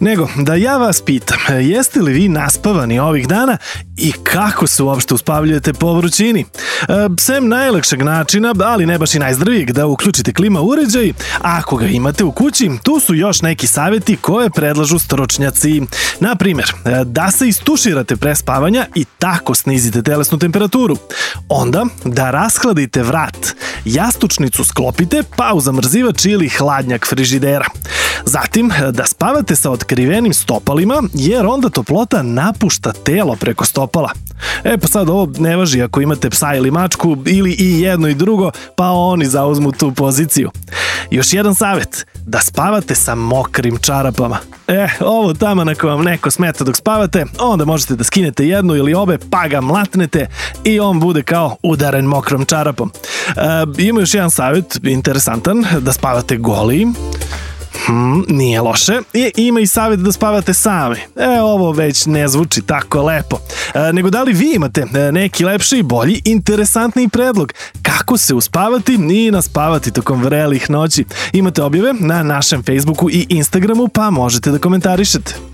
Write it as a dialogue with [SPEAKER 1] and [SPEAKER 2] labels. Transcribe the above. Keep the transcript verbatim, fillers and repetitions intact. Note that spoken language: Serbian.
[SPEAKER 1] Nego da ja vas pitam, jeste li vi naspavani ovih dana i kako se uopšte uspavljujete po vrućini? E, sem najlakšeg načina, ali ne baš i najzdravijeg, da uključite klima uređaj, a ako ga imate u kući, tu su još neki savjeti koje predlažu stručnjaci. Na primjer, da se istuširate pre spavanja i tako snizite telesnu temperaturu. Onda da rashladite vrat, jastučnicu sklopite, pa u zamrzivač ili hladnjak frižidera. Zatim, da spavate sa otkrivenim stopalima, jer onda toplota napušta telo preko stopala. E pa sad ovo ne važi ako imate psa ili mačku ili i jedno i drugo, pa oni zauzmu tu poziciju. Još jedan savjet, da spavate sa mokrim čarapama. E, ovo taman ako vam neko smeta dok spavate, onda možete da skinete jednu ili obe, pa ga mlatnete i on bude kao udaren mokrom čarapom. E, ima još jedan savjet, interesantan, da spavate goli. Hmm, nije loše. I ima i savjet da spavate sami. E, ovo već ne zvuči tako lepo. E, nego da li vi imate neki lepši, bolji, interesantniji predlog kako se uspavati i naspavati tokom vrelih noći? Imate objave na našem Facebooku i Instagramu, pa možete da komentarišete.